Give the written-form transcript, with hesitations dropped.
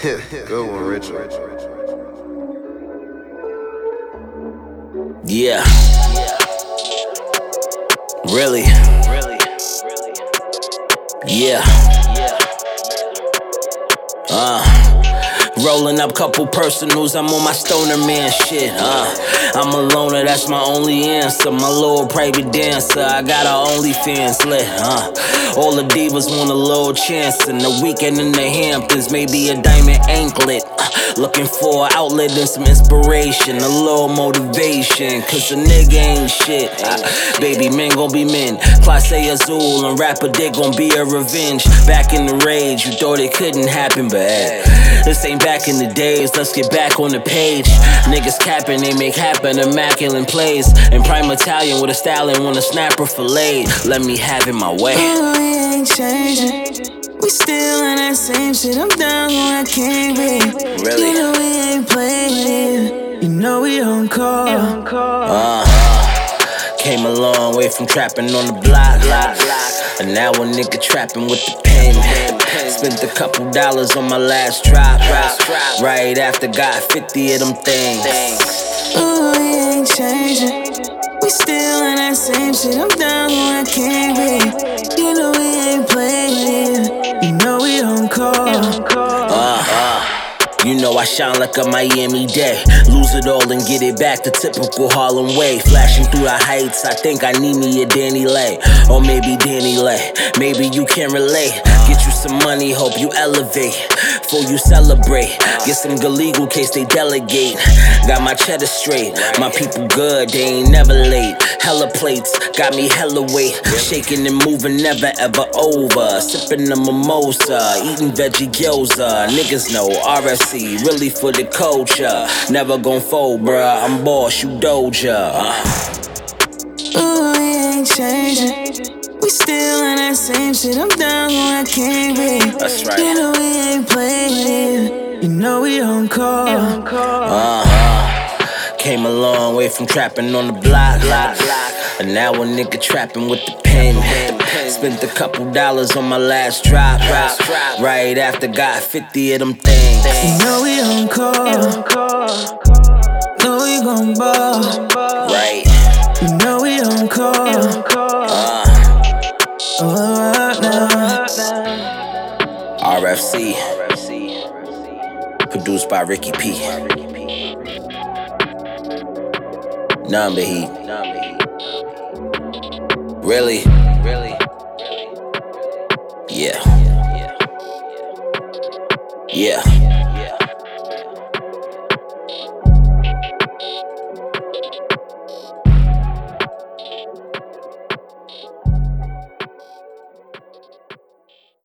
Good one, Richard. Yeah. Really? Yeah. Rolling up couple personals, I'm on my stoner man shit. I'm a loner, that's my only answer. My little private dancer, I got her OnlyFans lit. All the divas want a little chance in the weekend in the Hamptons, maybe a diamond anklet. Looking for an outlet and some inspiration, a little motivation, cause a nigga ain't shit. Baby, men gon' be men. Class A Azul and rapper dick gon' be a revenge. Back in the rage, you thought it couldn't happen, but this ain't back in the days, let's get back on the page. Niggas capping, they make happen, immaculate plays. And prime Italian with a stallion, want a snapper filleted. Let me have it my way. Oh, we ain't changing. We still in that same shit. I'm down when I can't be. Really? You know we ain't playing. You know we on call. Came a long way from trapping on the block. And now a nigga trapping with the pen. Spent a couple dollars on my last drop. Right after got 50 of them things. Oh, we ain't changing. We still in that same shit. I'm down when I can't be. You know we ain't playing. You know we on call. You know I shine like a Miami day. Lose it all and get it back the typical Harlem way. Flashing through the heights, I think I need me a Danny Lay. Or maybe Danny Lay, maybe you can relate. Get you some money, hope you elevate. Before you celebrate, get some good legal case they delegate. Got my cheddar straight, my people good, they ain't never late. Hella plates, got me hella weight. Shaking and moving, never ever over. Sipping the mimosa, eating veggie gyoza. Niggas know RFC, really for the culture. Never gon' fold, bruh, I'm boss, you Doja. Oh, we ain't changing. We still in that same shit. I'm down when I can't be. That's right. You know we ain't playing. You know we on call. Came a long way from trapping on the block. And now a nigga trapping with the pen. Spent a couple dollars on my last drop. Right after got 50 of them things. You know we on call. Know we gon' ball. Right. You know we on call. RFC. Produced by Ricky P. Number Heat. Really? Yeah. Yeah.